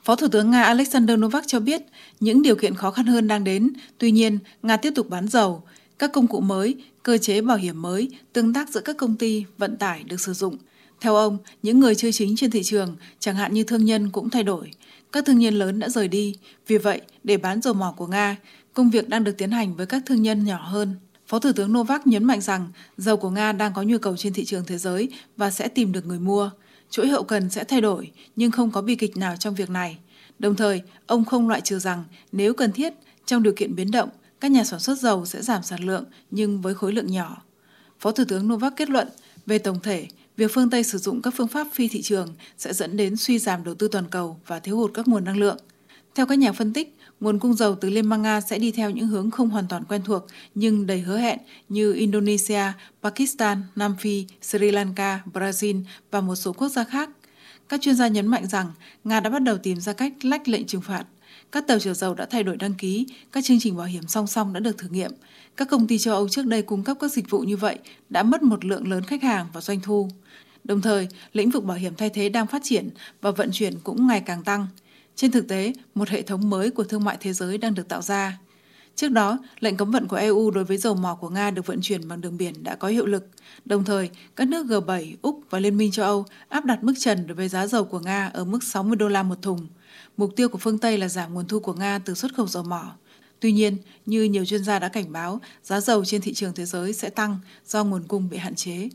Phó Thủ tướng Nga Alexander Novak cho biết những điều kiện khó khăn hơn đang đến, tuy nhiên Nga tiếp tục bán dầu. Các công cụ mới, cơ chế bảo hiểm mới, tương tác giữa các công ty, vận tải được sử dụng. Theo ông, những người chơi chính trên thị trường, chẳng hạn như thương nhân cũng thay đổi. Các thương nhân lớn đã rời đi, vì vậy để bán dầu mỏ của Nga, công việc đang được tiến hành với các thương nhân nhỏ hơn. Phó Thủ tướng Novak nhấn mạnh rằng dầu của Nga đang có nhu cầu trên thị trường thế giới và sẽ tìm được người mua. Chuỗi hậu cần sẽ thay đổi, nhưng không có bi kịch nào trong việc này. Đồng thời, ông không loại trừ rằng nếu cần thiết, trong điều kiện biến động, các nhà sản xuất dầu sẽ giảm sản lượng nhưng với khối lượng nhỏ. Phó Thủ tướng Novak kết luận, về tổng thể, việc phương Tây sử dụng các phương pháp phi thị trường sẽ dẫn đến suy giảm đầu tư toàn cầu và thiếu hụt các nguồn năng lượng. Theo các nhà phân tích, nguồn cung dầu từ Liên bang Nga sẽ đi theo những hướng không hoàn toàn quen thuộc nhưng đầy hứa hẹn như Indonesia, Pakistan, Nam Phi, Sri Lanka, Brazil và một số quốc gia khác. Các chuyên gia nhấn mạnh rằng Nga đã bắt đầu tìm ra cách lách lệnh trừng phạt. Các tàu chở dầu đã thay đổi đăng ký, các chương trình bảo hiểm song song đã được thử nghiệm. Các công ty châu Âu trước đây cung cấp các dịch vụ như vậy đã mất một lượng lớn khách hàng và doanh thu. Đồng thời, lĩnh vực bảo hiểm thay thế đang phát triển và vận chuyển cũng ngày càng tăng. Trên thực tế, một hệ thống mới của thương mại thế giới đang được tạo ra. Trước đó, lệnh cấm vận của EU đối với dầu mỏ của Nga được vận chuyển bằng đường biển đã có hiệu lực. Đồng thời, các nước G7, Úc và Liên minh châu Âu áp đặt mức trần đối với giá dầu của Nga ở mức 60 đô la một thùng. Mục tiêu của phương Tây là giảm nguồn thu của Nga từ xuất khẩu dầu mỏ. Tuy nhiên, như nhiều chuyên gia đã cảnh báo, giá dầu trên thị trường thế giới sẽ tăng do nguồn cung bị hạn chế.